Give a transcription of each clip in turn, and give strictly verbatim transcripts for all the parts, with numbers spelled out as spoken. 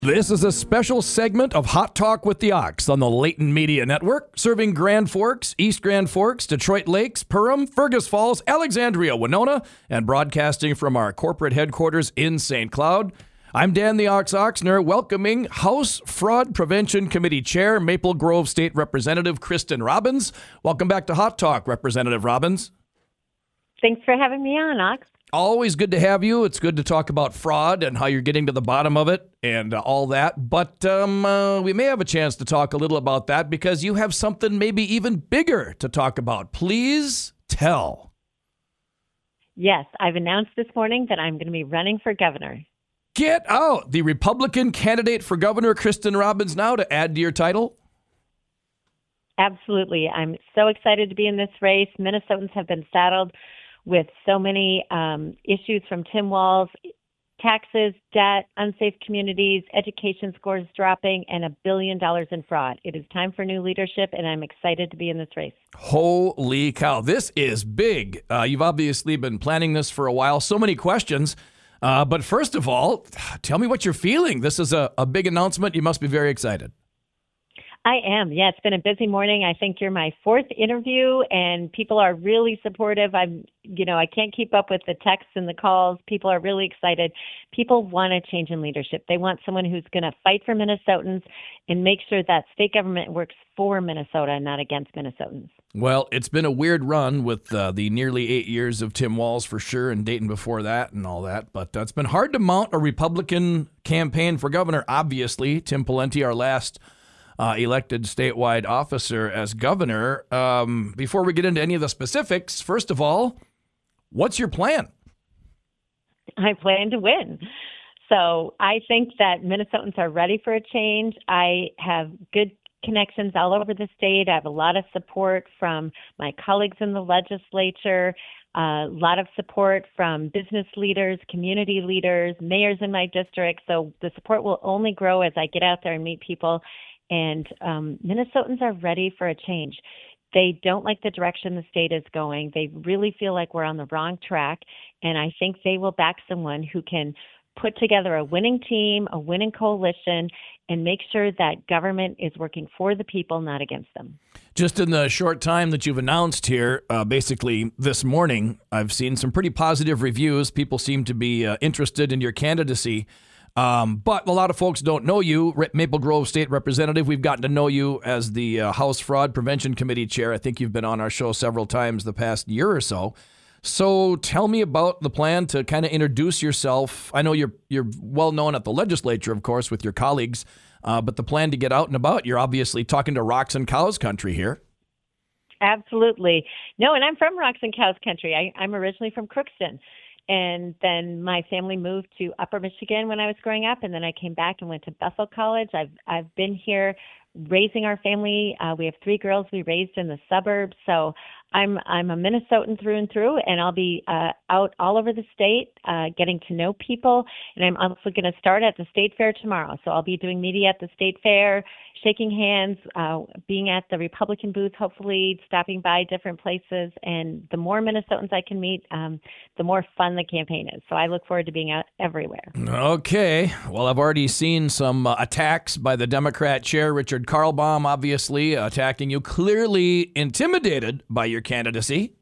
This is a special segment of Hot Talk with the Ox on the Leighton Media Network, serving Grand Forks, East Grand Forks, Detroit Lakes, Perham, Fergus Falls, Alexandria, Winona, and broadcasting from our corporate headquarters in Saint Cloud. I'm Dan the Ox Oxner, welcoming House Fraud Prevention Committee Chair, Maple Grove State Representative Kristen Robbins. Welcome back to Hot Talk, Representative Robbins. Thanks for having me on, Ox. Always good to have you. It's good to talk about fraud and how you're getting to the bottom of it and uh, all that. But um, uh, we may have a chance to talk a little about that because you have something maybe even bigger to talk about. Please tell. Yes, I've announced this morning that I'm going to be running for governor. Get out. The Republican candidate for governor, Kristen Robbins, now to add to your title. Absolutely. I'm so excited to be in this race. Minnesotans have been saddled with so many um, issues from Tim Walz, taxes, debt, unsafe communities, education scores dropping, and a billion dollars in fraud. It is time for new leadership, and I'm excited to be in this race. Holy cow. This is big. Uh, you've obviously been planning this for a while. So many questions. Uh, but first of all, tell me what you're feeling. This is a, a big announcement. You must be very excited. I am. Yeah, it's been a busy morning. I think you're my fourth interview, and people are really supportive. I'm, you know, I can't keep up with the texts and the calls. People are really excited. People want a change in leadership. They want someone who's going to fight for Minnesotans and make sure that state government works for Minnesota and not against Minnesotans. Well, it's been a weird run with uh, the nearly eight years of Tim Walz for sure, and Dayton before that and all that. But uh, it's been hard to mount a Republican campaign for governor, obviously. Tim Pawlenty, our last Uh, elected statewide officer as governor. Um, before we get into any of the specifics, first of all, what's your plan? I plan to win. So I think that Minnesotans are ready for a change. I have good connections all over the state. I have a lot of support from my colleagues in the legislature, a lot of support from business leaders, community leaders, mayors in my district. So the support will only grow as I get out there and meet people. And um, Minnesotans are ready for a change. They don't like the direction the state is going. They really feel like we're on the wrong track. And I think they will back someone who can put together a winning team, a winning coalition, and make sure that government is working for the people, not against them. Just in the short time that you've announced here, uh, basically this morning, I've seen some pretty positive reviews. People seem to be uh, interested in your candidacy. Um, but a lot of folks don't know you, Maple Grove State Representative. We've gotten to know you as the uh, House Fraud Prevention Committee Chair. I think you've been on our show several times the past year or so. So tell me about the plan to kind of introduce yourself. I know you're you're well known at the legislature, of course, with your colleagues, uh, but the plan to get out and about, you're obviously talking to Rocks and Cows country here. Absolutely. No, and I'm from Rocks and Cows country. I, I'm originally from Crookston. And then my family moved to Upper Michigan when I was growing up, and then I came back and went to Bethel College. I've I've been here raising our family. Uh, we have three girls we raised in the suburbs, so I'm I'm a Minnesotan through and through, and I'll be uh, out all over the state, uh, getting to know people. And I'm also going to start at the state fair tomorrow. So I'll be doing media at the state fair, shaking hands, uh, being at the Republican booth, hopefully stopping by different places. And the more Minnesotans I can meet, um, the more fun the campaign is. So I look forward to being out everywhere. Okay. Well, I've already seen some uh, attacks by the Democrat chair, Richard Karlbaum, obviously attacking you, clearly intimidated by your candidacy.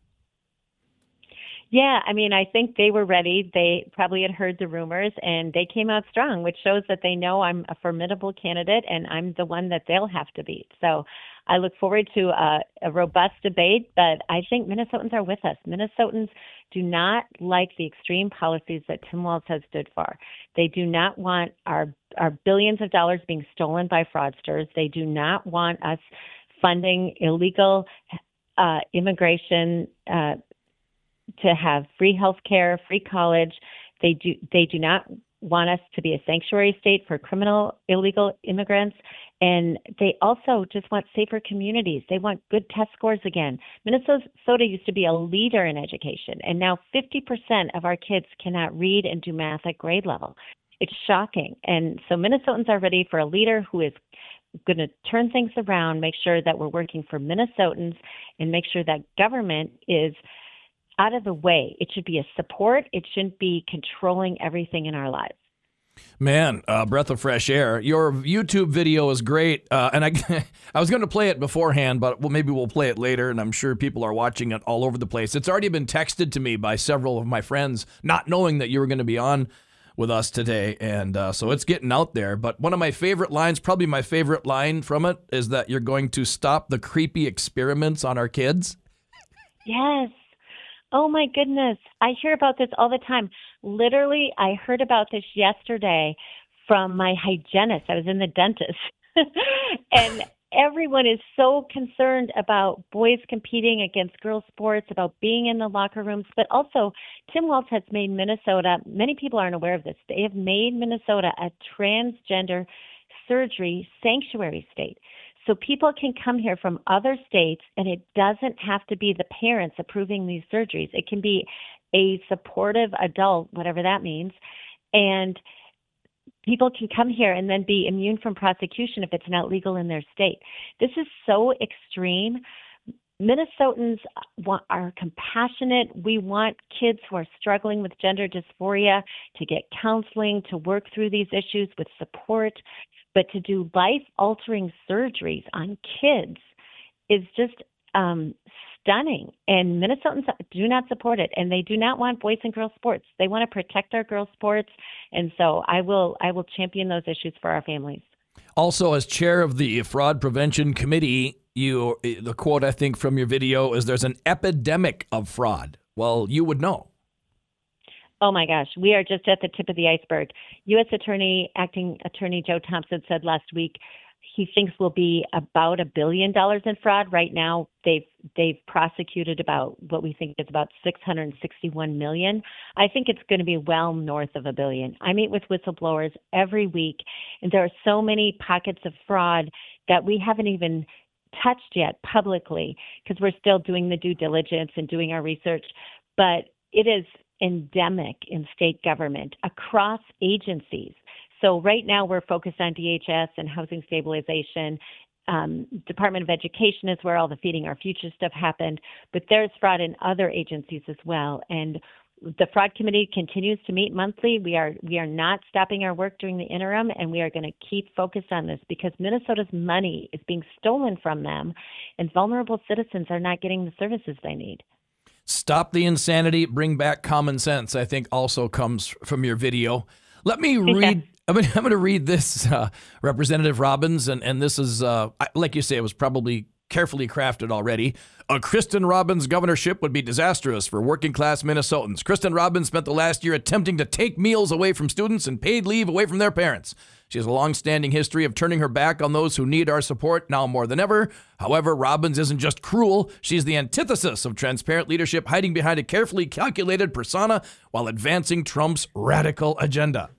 Yeah, I mean, I think they were ready. They probably had heard the rumors, and they came out strong, which shows that they know I'm a formidable candidate, and I'm the one that they'll have to beat. So I look forward to a, a robust debate, but I think Minnesotans are with us. Minnesotans do not like the extreme policies that Tim Walz has stood for. They do not want our, our billions of dollars being stolen by fraudsters. They do not want us funding illegal uh, immigration, uh, to have free health care, free college. They do they do not want us to be a sanctuary state for criminal illegal immigrants. And they also just want safer communities. They want good test scores again. Minnesota used to be a leader in education, and now fifty percent of our kids cannot read and do math at grade level. It's shocking. And so Minnesotans are ready for a leader who is going to turn things around, make sure that we're working for Minnesotans, and make sure that government is out of the way. It should be a support. It shouldn't be controlling everything in our lives. Man, uh, breath of fresh air. Your YouTube video is great, uh, and I, I was going to play it beforehand, but well, maybe we'll play it later. And I'm sure people are watching it all over the place. It's already been texted to me by several of my friends, not knowing that you were going to be on with us today, and uh, so it's getting out there. But one of my favorite lines, probably my favorite line from it, is that you're going to stop the creepy experiments on our kids. Yes. Oh my goodness. I hear about this all the time. Literally, I heard about this yesterday from my hygienist. I was in the dentist. And everyone is so concerned about boys competing against girls sports, about being in the locker rooms, but also Tim Walz has made Minnesota, many people aren't aware of this, they have made Minnesota a transgender surgery sanctuary state. So people can come here from other states, and it doesn't have to be the parents approving these surgeries. It can be a supportive adult, whatever that means, and people can come here and then be immune from prosecution if it's not legal in their state. This is so extreme. Minnesotans want, are compassionate. We want kids who are struggling with gender dysphoria to get counseling, to work through these issues with support. But to do life-altering surgeries on kids is just um, stunning. And Minnesotans do not support it, and they do not want boys and girls sports. They want to protect our girls' sports, and so I will I will champion those issues for our families. Also, as chair of the Fraud Prevention Committee, you the quote I think from your video is there's an epidemic of fraud. Well, you would know. Oh my gosh, we are just at the tip of the iceberg. U S Attorney, Acting Attorney Joe Thompson said last week he thinks we'll be about a billion dollars in fraud. Right now, they've they've prosecuted about what we think is about six hundred sixty-one million. I think it's going to be well north of a billion. I meet with whistleblowers every week, and there are so many pockets of fraud that we haven't even touched yet publicly because we're still doing the due diligence and doing our research. But it is endemic in state government across agencies. So right now we're focused on D H S and housing stabilization. Um, Department of Education is where all the Feeding Our Future stuff happened, but there's fraud in other agencies as well. And the Fraud Committee continues to meet monthly. We are we are not stopping our work during the interim, and we are going to keep focused on this because Minnesota's money is being stolen from them, and vulnerable citizens are not getting the services they need. Stop the insanity, bring back common sense, I think also comes from your video. Let me read, I'm going to read this, uh, Representative Robbins, and, and this is, uh, like you say, it was probably carefully crafted already. A Kristen Robbins governorship would be disastrous for working class Minnesotans. Kristen Robbins spent the last year attempting to take meals away from students and paid leave away from their parents. She has a long-standing history of turning her back on those who need our support now more than ever. However, Robbins isn't just cruel. She's the antithesis of transparent leadership, hiding behind a carefully calculated persona while advancing Trump's radical agenda.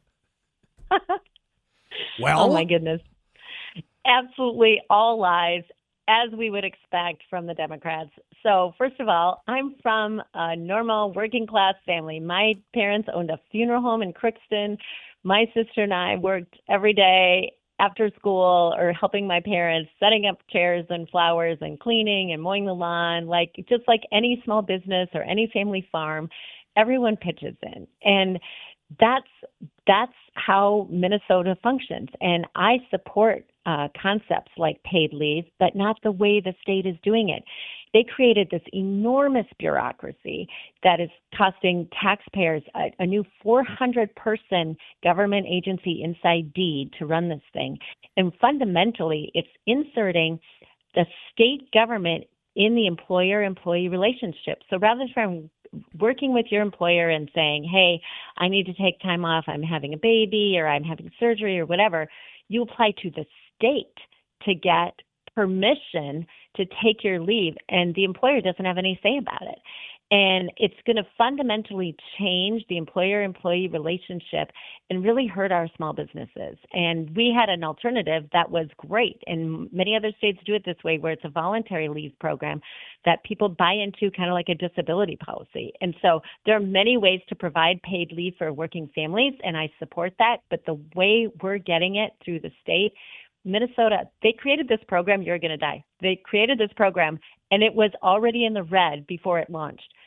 Well, oh my goodness. Absolutely all lies, as we would expect from the Democrats. So first of all, I'm from a normal working class family. My parents owned a funeral home in Crookston. My sister and I worked every day after school or helping my parents, setting up chairs and flowers and cleaning and mowing the lawn, like just like any small business or any family farm, everyone pitches in. And that's that's how Minnesota functions. And I support uh, concepts like paid leave, but not the way the state is doing it. They created this enormous bureaucracy that is costing taxpayers a, a new four hundred person government agency inside deed to run this thing. And fundamentally, it's inserting the state government in the employer-employee relationship. So rather than working with your employer and saying, hey, I need to take time off, I'm having a baby or I'm having surgery or whatever, you apply to the state to get permission to take your leave, and the employer doesn't have any say about it. And it's going to fundamentally change the employer-employee relationship and really hurt our small businesses. And we had an alternative that was great. And many other states do it this way, where it's a voluntary leave program that people buy into, kind of like a disability policy. And so there are many ways to provide paid leave for working families, and I support that. But the way we're getting it through the state, Minnesota, they created this program, You're Going to Die. They created this program, and it was already in the red before it launched.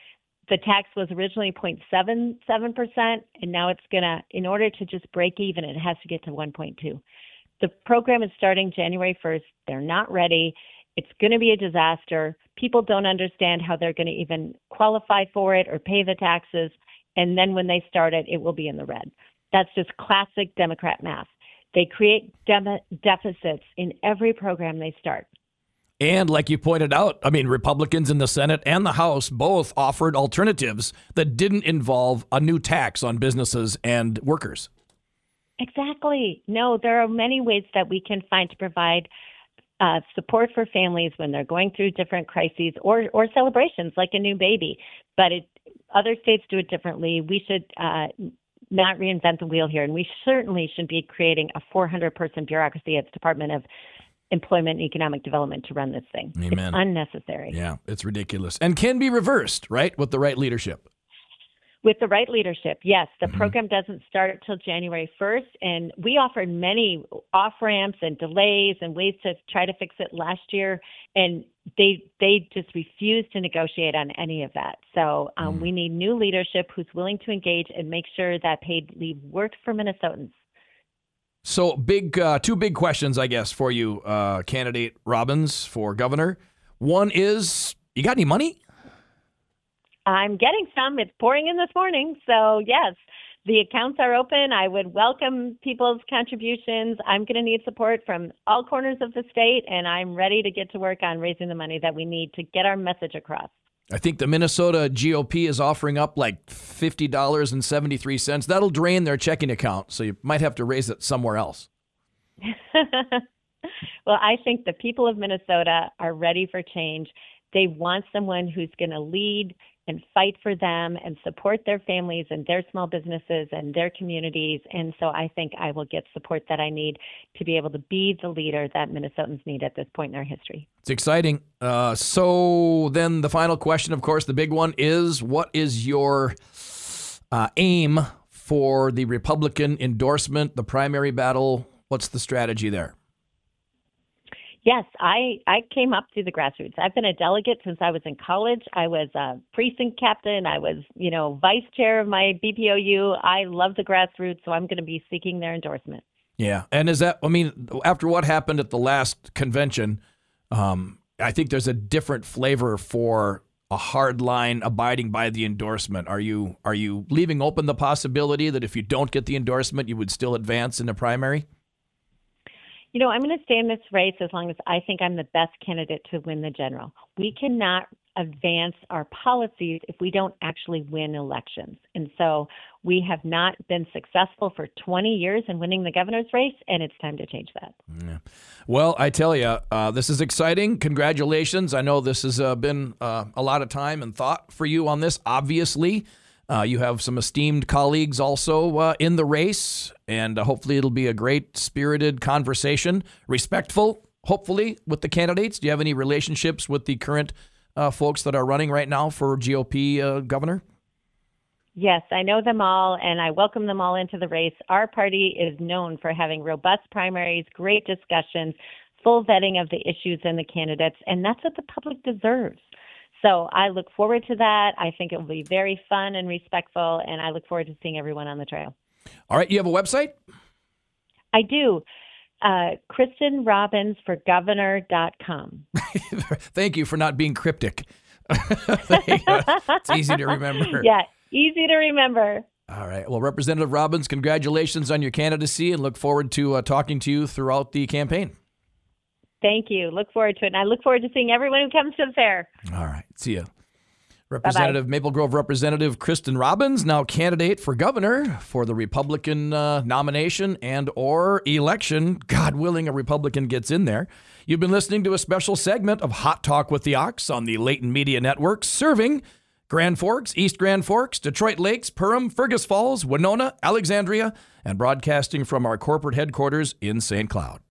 the tax was originally zero point seven seven percent, and now it's going to, in order to just break even, it has to get to one point two. The program is starting January first. They're not ready. It's going to be a disaster. People don't understand how they're going to even qualify for it or pay the taxes. And then when they start it, it will be in the red. That's just classic Democrat math. They create de- deficits in every program they start. And like you pointed out, I mean, Republicans in the Senate and the House both offered alternatives that didn't involve a new tax on businesses and workers. Exactly. No, there are many ways that we can find to provide uh, support for families when they're going through different crises or, or celebrations like a new baby. But it, other states do it differently. We should uh, not reinvent the wheel here. And we certainly should be creating a four hundred person bureaucracy at the Department of Employment and Economic Development to run this thing. Amen. It's unnecessary. Yeah, it's ridiculous and can be reversed, right, with the right leadership. With the right leadership, yes. The Mm-hmm. program doesn't start until January first, and we offered many off-ramps and delays and ways to try to fix it last year, and they they just refused to negotiate on any of that. So um, mm. we need new leadership who's willing to engage and make sure that paid leave works for Minnesotans. So big, uh, two big questions, I guess, for you, uh, candidate Robbins for governor. One is, you got any money? I'm getting some. It's pouring in this morning. So, yes, the accounts are open. I would welcome people's contributions. I'm going to need support from all corners of the state, and I'm ready to get to work on raising the money that we need to get our message across. I think the Minnesota G O P is offering up like fifty dollars and seventy-three cents. That'll drain their checking account, so you might have to raise it somewhere else. Well, I think the people of Minnesota are ready for change. They want someone who's going to lead and fight for them and support their families and their small businesses and their communities. And so I think I will get support that I need to be able to be the leader that Minnesotans need at this point in our history. It's exciting. Uh, so then the final question, of course, the big one is, what is your uh, aim for the Republican endorsement, the primary battle? What's the strategy there? Yes, I, I came up through the grassroots. I've been a delegate since I was in college. I was a precinct captain. I was, you know, vice chair of my B P O U. I love the grassroots, so I'm going to be seeking their endorsement. Yeah. And is that, I mean, after what happened at the last convention, um, I think there's a different flavor for a hard line abiding by the endorsement. Are you, are you leaving open the possibility that if you don't get the endorsement, you would still advance in the primary? You know, I'm going to stay in this race as long as I think I'm the best candidate to win the general. We cannot advance our policies if we don't actually win elections. And so we have not been successful for twenty years in winning the governor's race, and it's time to change that. Yeah. Well, I tell you, uh, this is exciting. Congratulations. I know this has uh, been uh, a lot of time and thought for you on this, obviously. Uh, you have some esteemed colleagues also uh, in the race, and uh, hopefully it'll be a great spirited conversation, respectful, hopefully, with the candidates. Do you have any relationships with the current uh, folks that are running right now for G O P uh, governor? Yes, I know them all, and I welcome them all into the race. Our party is known for having robust primaries, great discussions, full vetting of the issues and the candidates, and that's what the public deserves. So I look forward to that. I think it will be very fun and respectful, and I look forward to seeing everyone on the trail. All right. You have a website? I do. Uh, Kristen Robbins for governor dot com. Thank you for not being cryptic. It's easy to remember. Yeah, easy to remember. All right. Well, Representative Robbins, congratulations on your candidacy, and look forward to uh, talking to you throughout the campaign. Thank you. Look forward to it. And I look forward to seeing everyone who comes to the fair. All right. See you. Representative, Bye-bye. Maple Grove Representative Kristen Robbins, now candidate for governor for the Republican uh, nomination and or election. God willing, a Republican gets in there. You've been listening to a special segment of Hot Talk with the Ox on the Leighton Media Network, serving Grand Forks, East Grand Forks, Detroit Lakes, Perham, Fergus Falls, Winona, Alexandria, and broadcasting from our corporate headquarters in Saint Cloud.